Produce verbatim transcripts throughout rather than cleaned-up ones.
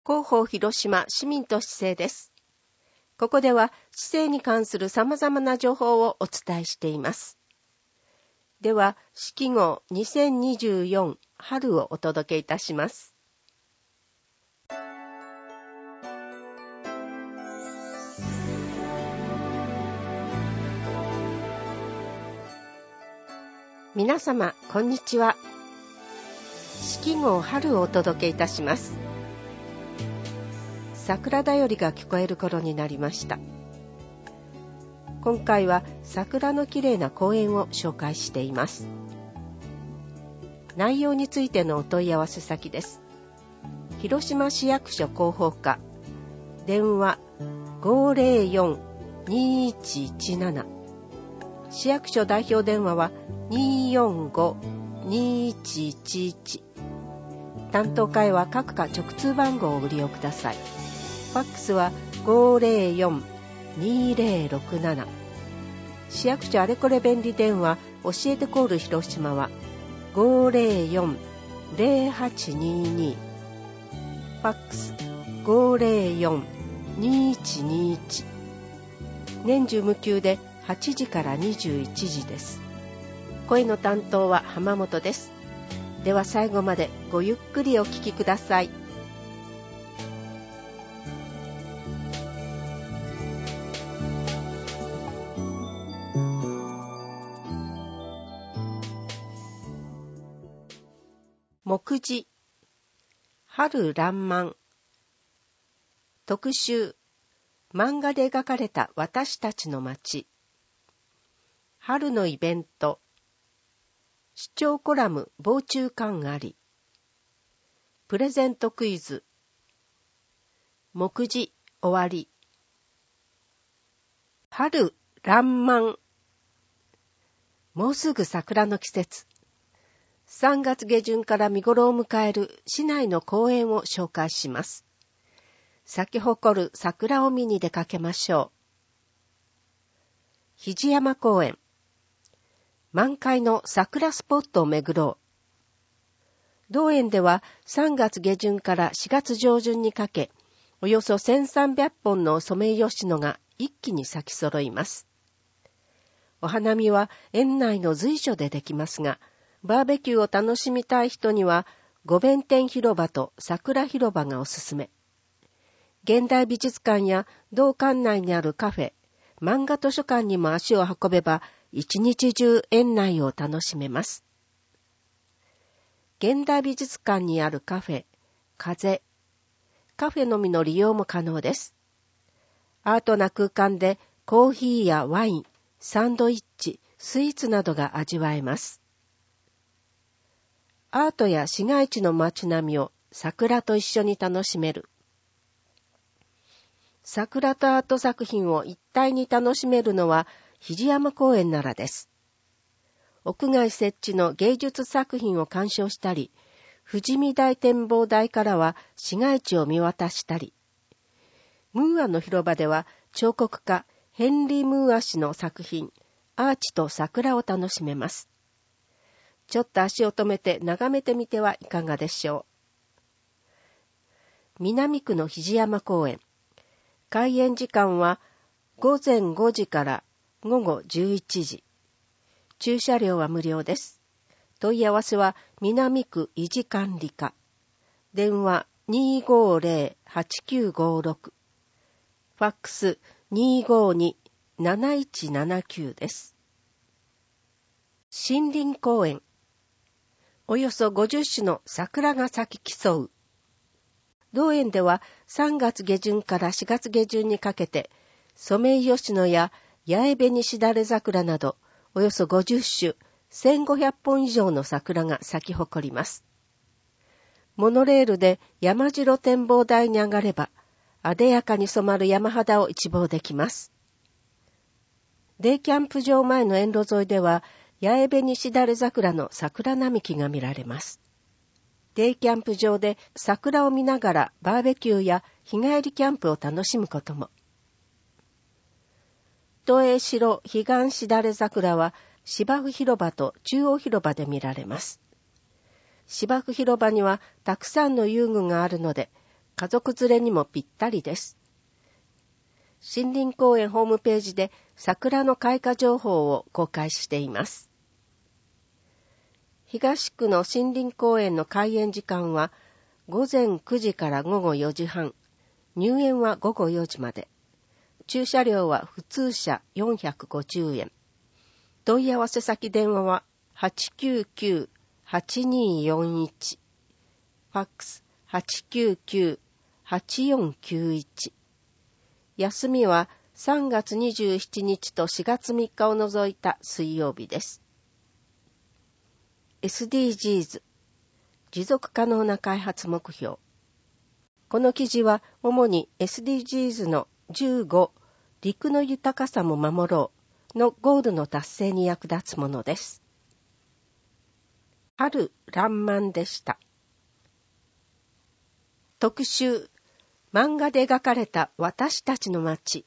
広報広島市民と市政です。ここでは市政に関する様々な情報をお伝えしています。では、四季号にせんにじゅうよん春をお届けいたします。皆様、こんにちは。四季号春をお届けいたします。桜だよりが聞こえる頃になりました。今回は桜のきれいな公園を紹介しています。内容についてのお問い合わせ先です。広島市役所広報課、電話 ごーぜろよん にーいちいちなな、市役所代表電話は にーよんご にーいちいちいち、担当課へは各課直通番号をご利用ください。ファックスは ごーぜろよん にーぜろろくなな、市役所あれこれ便利電話教えてコール広島は ごーぜろよん ぜろはちにーにー、ファックス ごーぜろよん にーいちにーいち、年中無休ではちじからにじゅういちじです。声の担当は浜本です。では最後までごゆっくりお聞きください。目次、春爛漫、特集、漫画で描かれた私たちの街、春のイベント、視聴コラム防虫感あり、プレゼントクイズ、目次終わり。春爛漫、もうすぐ桜の季節。さんがつ下旬から見頃を迎える市内の公園を紹介します。咲き誇る桜を見に出かけましょう。肘山公園。満開の桜スポットを巡ろう。同園ではさんがつ下旬からしがつ上旬にかけ、およそせんさんびゃっぽんのソメイヨシノが一気に咲き揃います。お花見は園内の随所でできますが、バーベキューを楽しみたい人には、御弁天広場と桜広場がおすすめ。現代美術館や同館内にあるカフェ、漫画図書館にも足を運べば、一日中園内を楽しめます。現代美術館にあるカフェ、風。カフェのみの利用も可能です。アートな空間でコーヒーやワイン、サンドイッチ、スイーツなどが味わえます。アートや市街地の街並みを桜と一緒に楽しめる。桜とアート作品を一体に楽しめるのは肘山公園ならです。屋外設置の芸術作品を鑑賞したり、富士見台展望台からは市街地を見渡したり、ムーアの広場では彫刻家ヘンリー・ムーア氏の作品、アーチと桜を楽しめます。ちょっと足を止めて眺めてみてはいかがでしょう。南区の肘山公園。開園時間はごぜんごじからごごじゅういちじ。駐車料は無料です。問い合わせは南区維持管理課。電話 にーごーぜろ はちきゅうごろく。ファックス にーごーに なないちななきゅうです。森林公園。およそごじゅっしゅの桜が咲き競う。同園ではさんがつ下旬からしがつ下旬にかけて、ソメイヨシノや八重紅しだれ桜など、およそごじゅっしゅ、せんごひゃっぽん以上の桜が咲き誇ります。モノレールで山城展望台に上がれば、あでやかに染まる山肌を一望できます。デイキャンプ場前の沿路沿いでは、八重紅しだれ桜の桜並木が見られます。デイキャンプ場で桜を見ながらバーベキューや日帰りキャンプを楽しむことも。都営城彼岸しだれ桜は芝生広場と中央広場で見られます。芝生広場にはたくさんの遊具があるので、 家族連れにもぴったりです。森林公園ホームページで桜の開花情報を公開しています。東区の森林公園の開園時間はごぜんくじからごごよじはん、入園はごごよじまで。駐車料は普通車よんひゃくごじゅうえん。問い合わせ先電話は はちきゅうきゅう はちにーよんいち、ファックス はちきゅうきゅう はちよんきゅういち。休みはさんがつにじゅうしちにちとしがつみっかを除いた水曜日です。エスディージーズ 持続可能な開発目標。この記事は主に エスディージーズ のじゅうご、陸の豊かさも守ろうのゴールの達成に役立つものです。春爛漫でした。特集、漫画で描かれた私たちの街。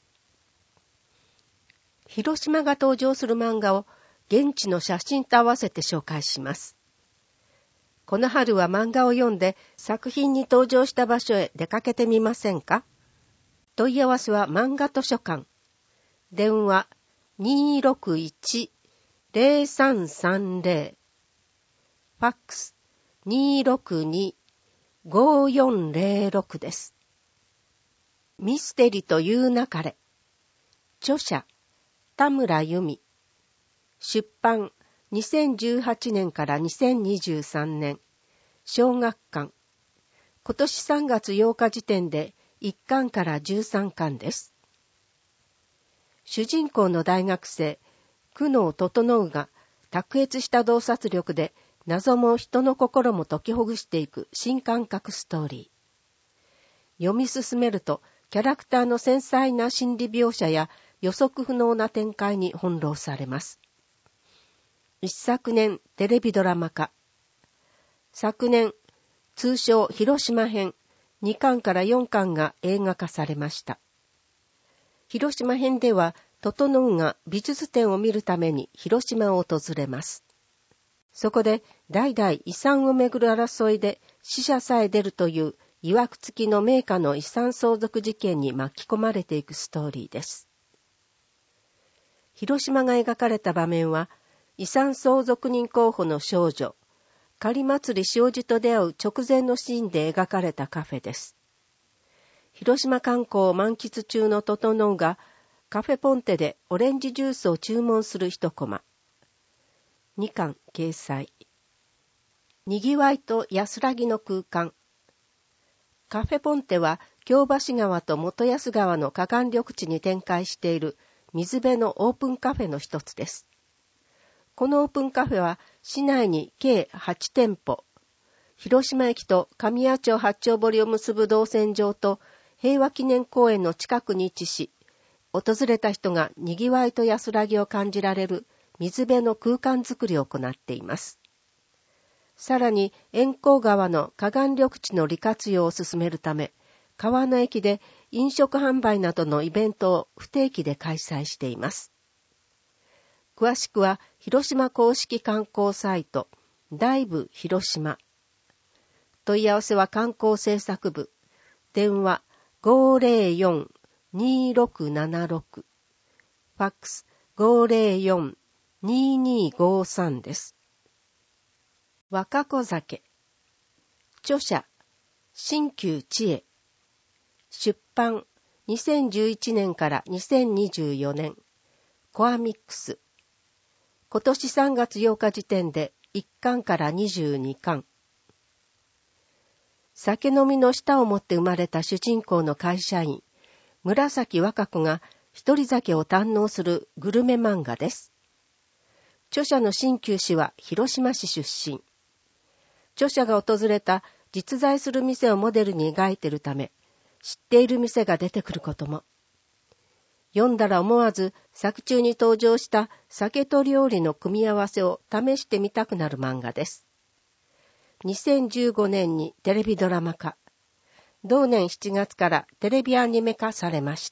広島が登場する漫画を現地の写真と合わせて紹介します。この春は漫画を読んで作品に登場した場所へ出かけてみませんか？問い合わせは漫画図書館。電話 にーろくいち ぜろさんさんぜろ。ファックス にーろくに ごよんぜろろく です。ミステリというなかれ。著者、田村由美。出版、にせんじゅうはちねんからにせんにじゅうさんねん。小学館。今年さんがつようか時点でいっかんからじゅうさんかんです。主人公の大学生、久能整が卓越した洞察力で謎も人の心も解きほぐしていく新感覚ストーリー。読み進めるとキャラクターの繊細な心理描写や予測不能な展開に翻弄されます。一昨年テレビドラマ化。昨年、通称広島編にかんからよんかんが映画化されました。広島編では、整が美術展を見るために広島を訪れます。そこで代々遺産をめぐる争いで死者さえ出るという曰く付きの名家の遺産相続事件に巻き込まれていくストーリーです。広島が描かれた場面は、遺産相続人候補の少女、狩祭塩路と出会う直前のシーンで描かれたカフェです。広島観光を満喫中の整がカフェポンテでオレンジジュースを注文する一コマ。にかん掲載。にぎわいと安らぎの空間。カフェポンテは京橋川と元安川の河岸緑地に展開している水辺のオープンカフェの一つです。このオープンカフェは市内に計はちてんぽ、広島駅と神谷町八丁堀を結ぶ動線上と平和記念公園の近くに位置し、訪れた人がにぎわいと安らぎを感じられる水辺の空間づくりを行っています。さらに、遠江川の河岸緑地の利活用を進めるため、川の駅で飲食販売などのイベントを不定期で開催しています。詳しくは、広島公式観光サイト、ダイブ広島。問い合わせは観光政策部。電話 ごーぜろよん にーろくななろく。ファックス ごーぜろよん にーにーごーさん です。若子酒。著者、新旧知恵。出版、にせんじゅういちねんからにせんにじゅうよねん。コアミックス。今年さんがつようか時点でいっかんからにじゅうにかん。酒飲みの舌を持って生まれた主人公の会社員、紫若子が一人酒を堪能するグルメ漫画です。著者の新旧氏は広島市出身。著者が訪れた実在する店をモデルに描いているため、知っている店が出てくることも。読んだら思わず作中に登場した酒と料理の組み合わせを試してみたくなる漫画です。にせんじゅうごねんにテレビドラマ化。同年しちがつからテレビアニメ化されました。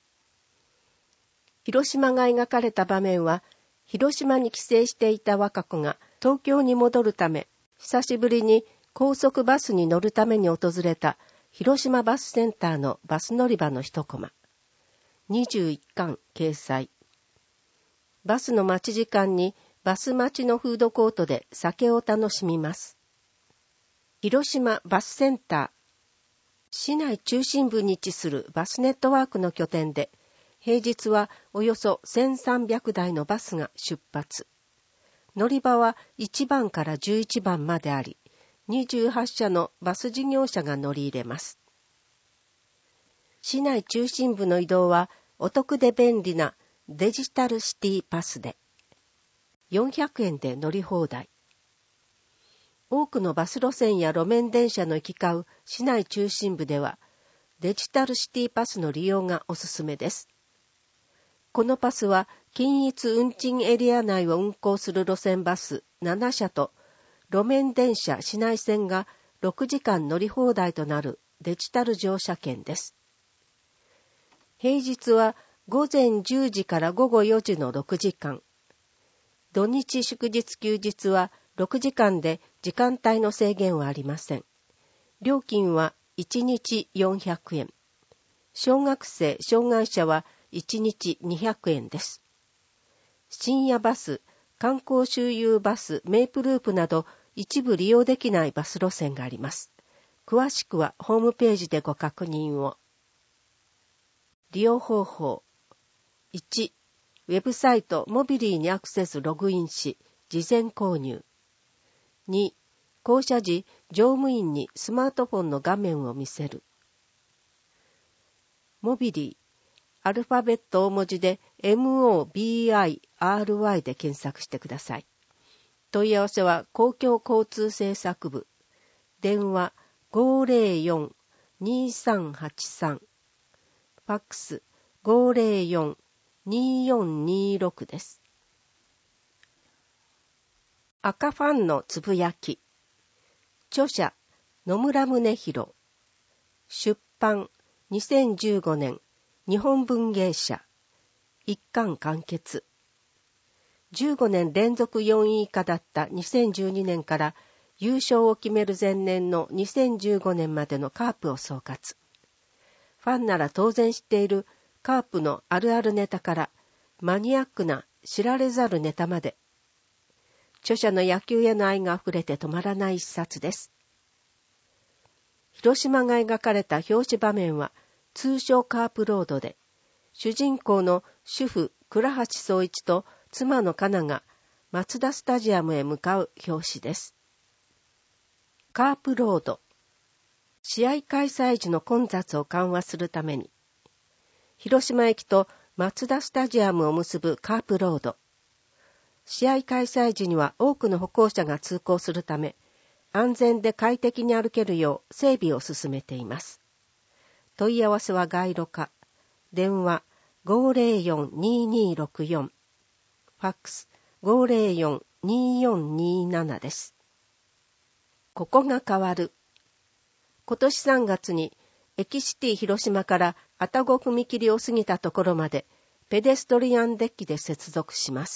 広島が描かれた場面は、広島に帰省していた若子が東京に戻るため、久しぶりに高速バスに乗るために訪れた広島バスセンターのバス乗り場の一コマ。にじゅういっかん掲載。バスの待ち時間にバス待ちのフードコートで酒を楽しみます。広島バスセンター。市内中心部に位置するバスネットワークの拠点で、平日はおよそせんさんびゃくだいのバスが出発。乗り場はいちばんからじゅういちばんまであり、にじゅうはっしゃのバス事業者が乗り入れます。市内中心部の移動はお得で便利なデジタルシティパスで、よんひゃくえんで乗り放題。多くのバス路線や路面電車の行き交う市内中心部では、デジタルシティパスの利用がおすすめです。このパスは、均一運賃エリア内を運行する路線バスななしゃと、路面電車市内線がろくじかん乗り放題となるデジタル乗車券です。平日はごぜんじゅうじからごごよじのろくじかん。土日祝日休日はろくじかんで時間帯の制限はありません。料金はいちにちよんひゃくえん。小学生・障害者はいちにちにひゃくえんです。深夜バス、観光周遊バス、メイプループなど一部利用できないバス路線があります。詳しくはホームページでご確認を。利用方法。いち、ウェブサイトモビリーにアクセスログインし、事前購入。に、降車時、乗務員にスマートフォンの画面を見せる。モビリー、アルファベット大文字で エムオービーアイアールワイ で検索してください。問い合わせは公共交通政策部。電話 ごーぜろよん にーさんはちさん。ファックス ごーぜろよん にーよんにーろく です。赤ファンのつぶやき。著者、野村宗弘。出版、にせんじゅうごねん、日本文芸社。一巻完結。じゅうごねん連続よんい以下だったにせんじゅうにねんから優勝を決める前年のにせんじゅうごねんまでのカープを総括。ファンなら当然知っているカープのあるあるネタからマニアックな知られざるネタまで、著者の野球への愛があふれて止まらない一冊です。広島が描かれた表紙場面は通称カープロードで、主人公の主婦倉橋総一と妻のカナがマツダスタジアムへ向かう表紙です。カープロード。試合開催時の混雑を緩和するために、広島駅とマツダスタジアムを結ぶカープロード。試合開催時には多くの歩行者が通行するため、安全で快適に歩けるよう整備を進めています。問い合わせは街路課。電話 ごーぜろよん にーにーろくよん。ファックス ごーぜろよん にーよんにーなな です。ここが変わる。今年さんがつにエキシティ広島から愛宕踏切を過ぎたところまでペデストリアンデッキで接続します。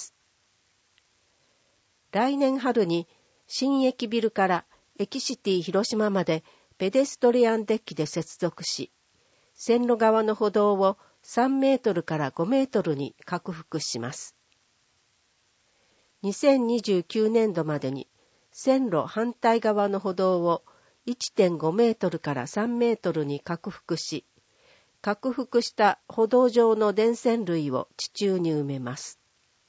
来年春に新駅ビルからエキシティ広島までペデストリアンデッキで接続し、線路側の歩道をさんメートルからごメートルに拡幅します。にせんにじゅうきゅうねんどまでに線路反対側の歩道を いってんごメートルからさんメートルに拡幅し、拡幅した歩道上の電線類を地中に埋めます。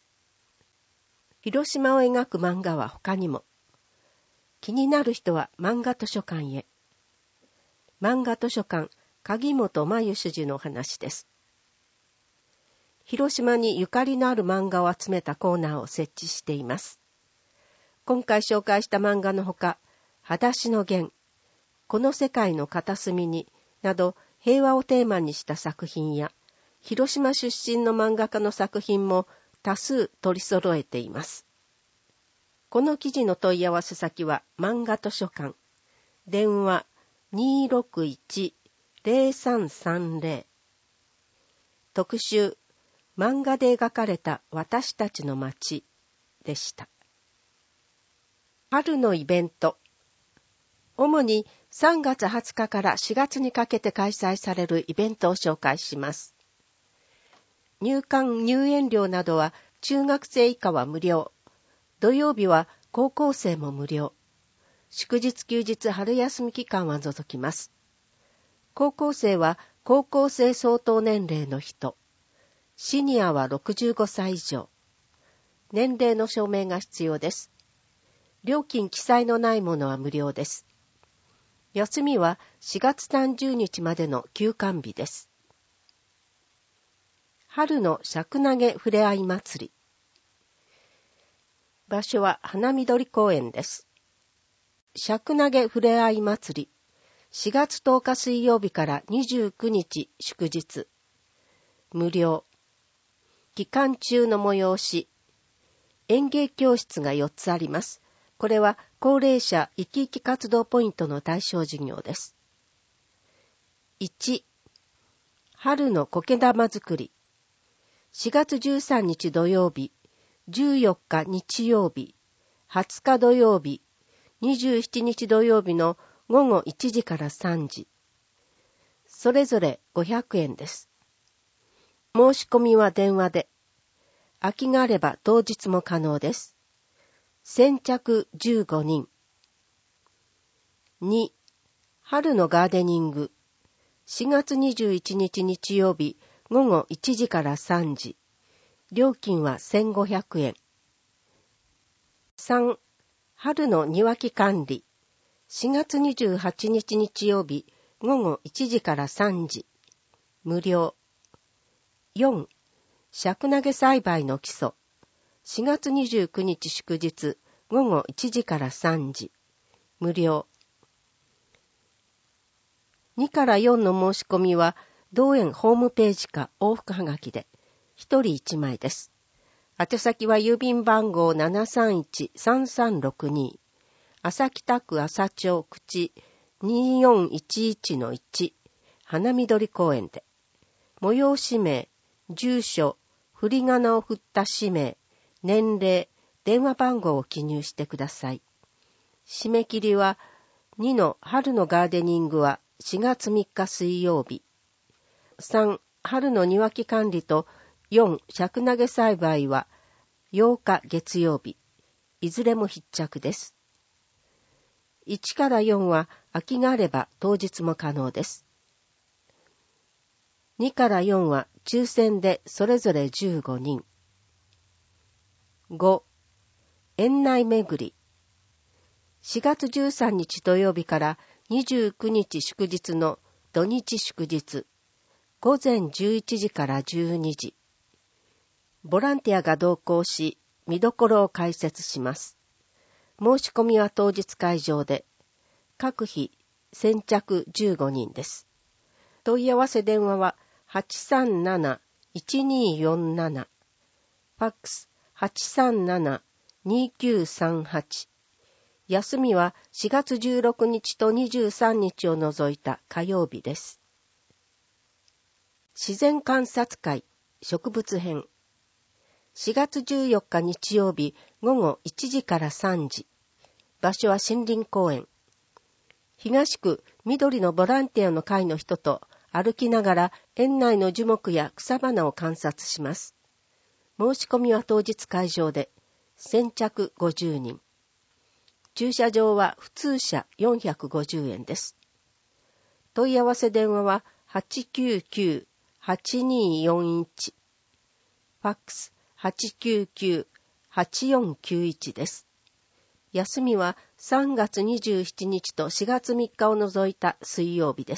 広島を描く漫画は他にも。気になる人は漫画図書館へ。漫画図書館、鍵本真由主事のお話です。広島にゆかりのある漫画を集めたコーナーを設置しています。今回紹介した漫画のほか、裸足の弦、この世界の片隅に、など平和をテーマにした作品や、広島出身の漫画家の作品も多数取り揃えています。この記事の問い合わせ先は漫画図書館。電話 にーろくいち ぜろさんさんぜろ。特集、漫画で描かれた私たちの街でした。春のイベント。 主にさんがつはつかからしがつにかけて開催されるイベントを紹介します。入館入園料などは中学生以下は無料。土曜日は高校生も無料。祝日休日春休み期間は除きます。高校生は高校生相当年齢の人。シニアはろくじゅうごさい以上。年齢の証明が必要です。料金記載のないものは無料です。休みはしがつさんじゅうにちまでの休館日です。春の尺投げふれあい祭り。場所は花緑公園です。尺投げふれあい祭り。しがつとおか水曜日からにじゅうくにち祝日。無料。期間中の催し。園芸教室がよっつあります。これは高齢者生き生き活動ポイントの対象事業です。いち、春の苔玉作り。しがつじゅうさんにち土曜日、じゅうよっか日曜日、はつか土曜日、にじゅうしちにち土曜日のごごいちじからさんじ。それぞれごひゃくえんです。申し込みは電話で。空きがあれば当日も可能です。先着じゅうごにん。に、春のガーデニング。しがつにじゅういちにち日曜日、ごごいちじからさんじ。料金はせんごひゃくえん。さん、春の庭木管理。しがつにじゅうはちにち日曜日、ごごいちじからさんじ。無料。よん、尺投げ栽培の基礎。しがつにじゅうくにち祝日、ごごいちじからさんじ。無料。にからよんの申し込みは、同園ホームページか往復はがきで、ひとりいちまいです。宛先は郵便番号 ななさんいちさんさんろくに、朝北区朝町口 によんいちいちのいち、花緑公園で。催し名、住所、振り仮名を振った氏名、年齢、電話番号を記入してください。締め切りはにの春のガーデニングはしがつみっか水曜日。さん、春の庭木管理とよん、尺投げ栽培はようか月曜日。いずれも必着です。いちからよんは空きがあれば当日も可能です。にからよんは抽選でそれぞれじゅうごにん。ご、園内巡り。しがつじゅうさんにち土曜日からにじゅうくにち祝日の土日祝日。ごぜんじゅういちじからじゅうにじ。ボランティアが同行し、見どころを解説します。申し込みは当日会場で、各日先着じゅうごにんです。問い合わせ電話は はちさんなないちによんなな、ファックス はちさんななにきゅうさんはち。休みはしがつじゅうろくにちとにじゅうさんにちを除いた火曜日です。自然観察会植物編。しがつじゅうよっか日曜日ごごいちじからさんじ。場所は森林公園。東区緑のボランティアの会の人と歩きながら園内の樹木や草花を観察します。申し込みは当日会場で、先着ごじゅうにん。駐車場は普通車よんひゃくごじゅうえんです。問い合わせ電話は はちきゅうきゅうはちによんいち、ファックス はちきゅうきゅうはちよんきゅういち です。休みはさんがつにじゅうしちにちとしがつみっかを除いた水曜日です。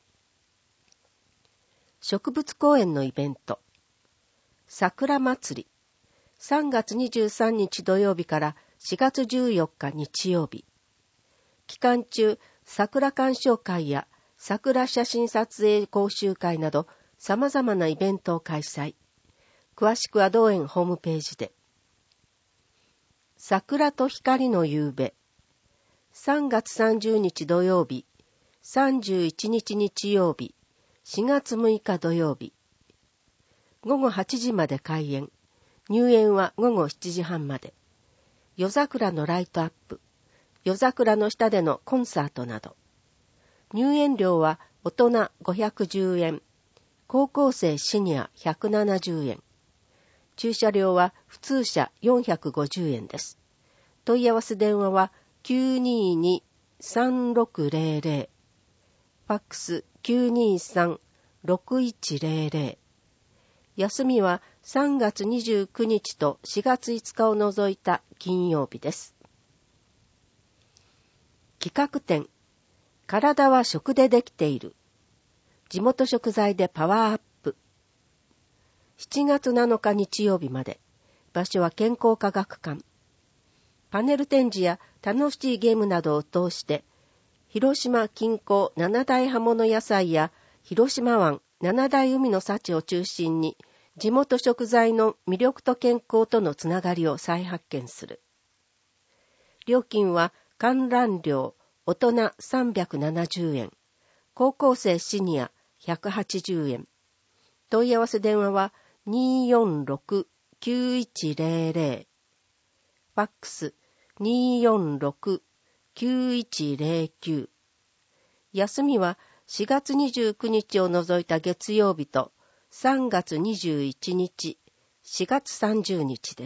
植物公園のイベント。桜祭り。さんがつにじゅうさんにち土曜日からしがつじゅうよっか日曜日。期間中、桜鑑賞会や桜写真撮影講習会など様々なイベントを開催。詳しくは同園ホームページで。桜と光の夕べ。さんがつさんじゅうにち土曜日、さんじゅういちにち日曜日、しがつむいか土曜日。ごごはちじまで開園。入園はごごしちじはんまで。夜桜のライトアップ。 夜桜の下でのコンサートなど。入園料は大人ごひゃくじゅうえん、高校生シニアひゃくななじゅうえん。駐車料は普通車よんひゃくごじゅうえんです。問い合わせ電話は きゅうにーにーさんろくぜろぜろ、ファックス きゅうにーさんろくいちぜろぜろ。休みはさんがつにじゅうくにちとしがついつかを除いた金曜日です。企画展、体は食でできている。地元食材でパワーアップ。しちがつなのか日曜日まで。場所は健康科学館。パネル展示や楽しいゲームなどを通して、広島近郊七大葉物野菜や広島湾七大海の幸を中心に、地元食材の魅力と健康とのつながりを再発見する。料金は観覧料大人さんびゃくななじゅうえん、高校生シニアひゃくはちじゅうえん。問い合わせ電話は にーよんろくきゅういちぜろぜろ、ファックス にーよんろくきゅういちぜろきゅう。休みはしがつにじゅうくにちを除いた月曜日とさんがつにじゅういちにち、しがつさんじゅうにちです。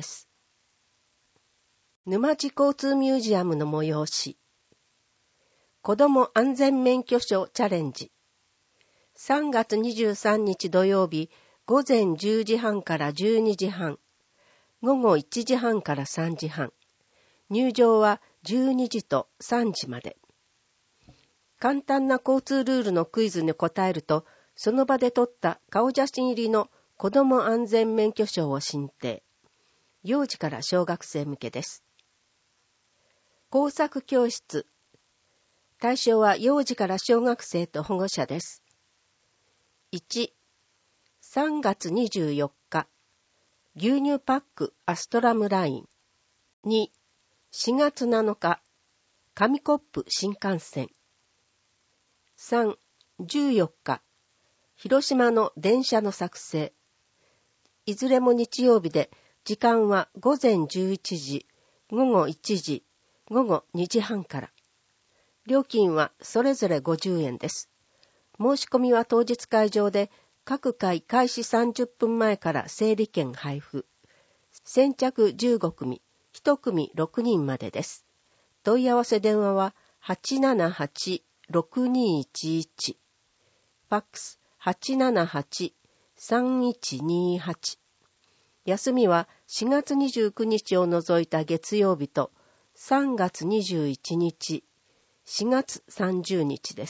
沼地交通ミュージアムの催し。子ども安全免許証チャレンジ。さんがつにじゅうさんにち土曜日、ごぜんじゅうじはんからじゅうにじはん、ごごいちじはんからさんじはん。入場はじゅうにじとさんじまで。簡単な交通ルールのクイズに答えると、その場で撮った顔写真入りの子ども安全免許証を申請。幼児から小学生向けです。工作教室。対象は幼児から小学生と保護者です。いち、さんがつにじゅうよっか、牛乳パックアストラムライン。に、しがつなのか、紙コップ新幹線。さん、じゅうよっか、広島の電車の作成。いずれも日曜日で、時間はごぜんじゅういちじ、ごごいちじ、ごごにじはんから。料金はそれぞれごじゅうえんです。申し込みは当日会場で、各回開始さんじゅっぷんまえから整理券配布。先着じゅうごくみ、いちくみろくにんまでです。問い合わせ電話は はちななはちろくにいちいち、ファックス はちななはちさんいちにはち。休みはしがつにじゅうくにちを除いた月曜日とさんがつにじゅういちにち、しがつさんじゅうにちです。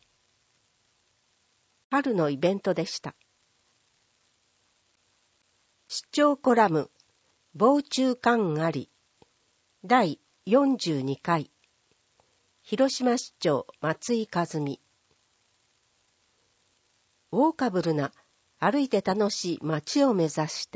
春のイベントでした。市長コラム、防虫感あり、だいよんじゅうにかい、広島市長松井和美。ウォーカブルな歩いて楽しい街を目指して。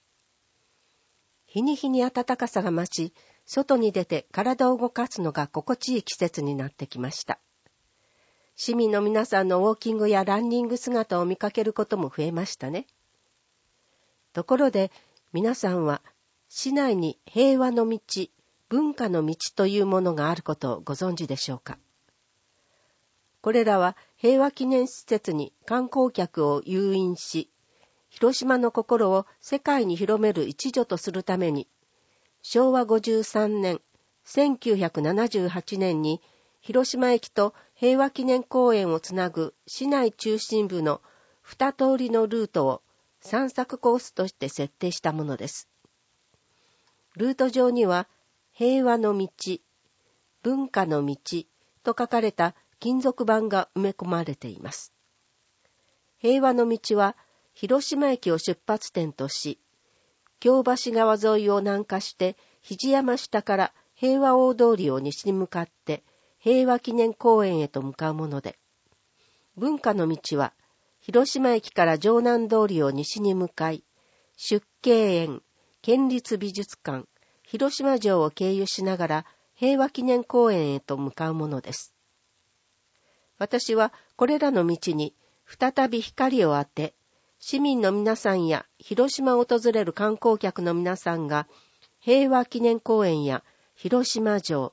日に日に暖かさが増し、外に出て体を動かすのが心地いい季節になってきました。市民の皆さんのウォーキングやランニング姿を見かけることも増えましたね。ところで皆さんは市内に平和の道、文化の道というものがあることをご存知でしょうか。これらは平和記念施設に観光客を誘引し、広島の心を世界に広める一助とするために、しょうわごじゅうさんねん、せんきゅうひゃくななじゅうはちねんに広島駅と平和記念公園をつなぐ市内中心部のに通りのルートを散策コースとして設定したものです。ルート上には平和の道、文化の道と書かれた金属板が埋め込まれています。平和の道は広島駅を出発点とし、京橋川沿いを南下して肘山下から平和大通りを西に向かって平和記念公園へと向かうもので、文化の道は広島駅から城南通りを西に向かい、出慶園、県立美術館、広島城を経由しながら平和記念公園へと向かうものです。私はこれらの道に再び光を当て、市民の皆さんや広島を訪れる観光客の皆さんが平和記念公園や広島城、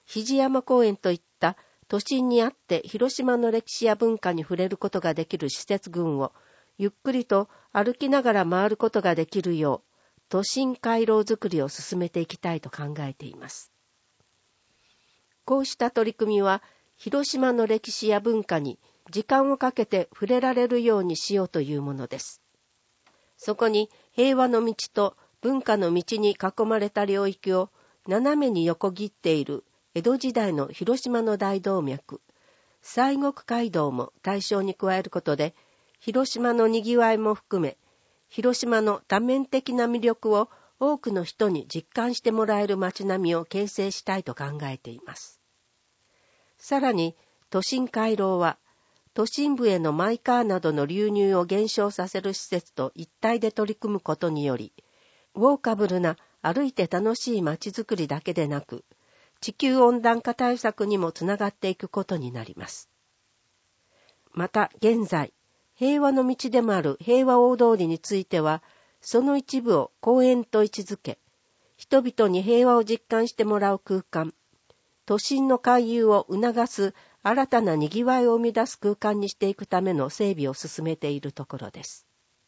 肘山公園といった都心にあって広島の歴史や文化に触れることができる施設群をゆっくりと歩きながら回ることができるよう都心回廊づくりを進めていきたいと考えています。こうした取り組みは広島の歴史や文化に時間をかけて触れられるようにしようというものです。そこに平和の道と文化の道に囲まれた領域を斜めに横切っている江戸時代の広島の大動脈、西国街道も対象に加えることで、広島のにぎわいも含め、広島の多面的な魅力を多くの人に実感してもらえる街並みを形成したいと考えています。さらに、都心回廊は、都心部へのマイカーなどの流入を減少させる施設と一体で取り組むことにより、ウォーカブルな歩いて楽しい街づくりだけでなく、地球温暖化対策にもつながっていくことになります。また現在、平和の道でもある平和大通りについては、その一部を公園と位置づけ、人々に平和を実感してもらう空間、都心の回遊を促す新たなにぎわいを生み出す空間にしていくための整備を進めているところです。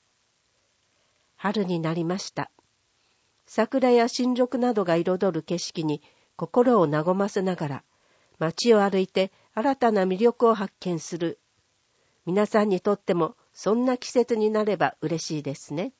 春になりました。桜や新緑などが彩る景色に心を和ませながら、街を歩いて新たな魅力を発見する。皆さんにとってもそんな季節になれば嬉しいですね。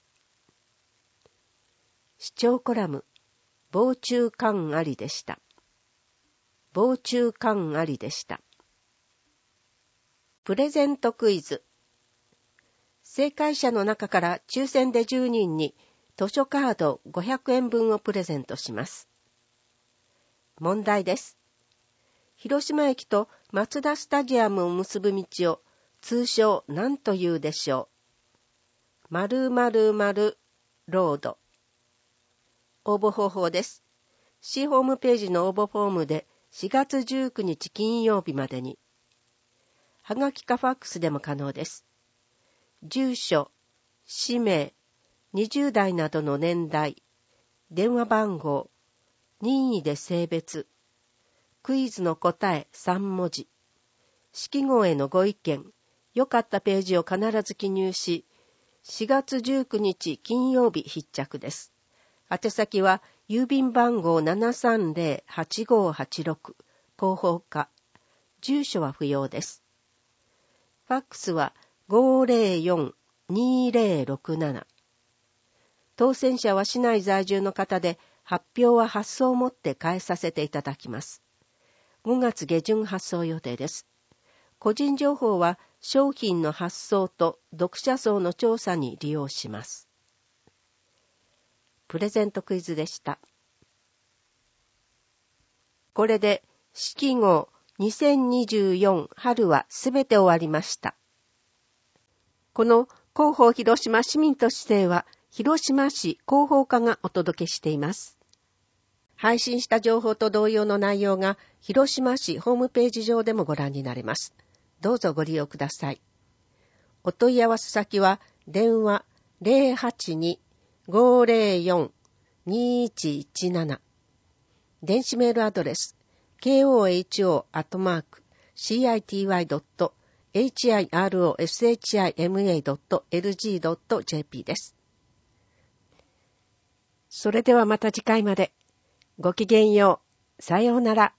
視聴コラム、防虫感ありでした。防虫感ありでした。プレゼントクイズ。正解者の中から抽選でじゅうにんに図書カードごひゃくえんぶんをプレゼントします。問題です。広島駅とマツダスタジアムを結ぶ道を通称何というでしょう。〇〇〇ロード。応募方法です。市ホームページの応募フォームでしがつじゅうくにち金曜日までに。はがきかファックスでも可能です。住所、氏名、にじゅうだいなどの年代、電話番号、任意で性別、クイズの答えさんもじ、式号へのご意見、良かったページを必ず記入し、しがつじゅうくにち金曜日必着です。宛先は郵便番号 ななさんぜろ はちごはちろく 広報課。住所は不要です。ファックスは ごーぜろよん にーぜろろくなな。当選者は市内在住の方で、発表は発送をもって返させていただきます。ごがつげじゅん発送予定です。個人情報は商品の発送と読者層の調査に利用します。プレゼントクイズでした。これで式号にせんにじゅうよん春はすべて終わりました。この広報広島市民都市制は広島市広報課がお届けしています。配信した情報と同様の内容が広島市ホームページ上でもご覧になれます。どうぞご利用ください。お問い合わせ先は電話 ゼロはちに ごーぜろよん にーいちいちなな 電子メールアドレス ケーオーエイチオー アットマーク シーアイティーワイ ドット エイチアイアールオーエスエイチアイエムエー ドット エルジー ドット ジェーピー です。それではまた次回まで。ごきげんよう。さようなら。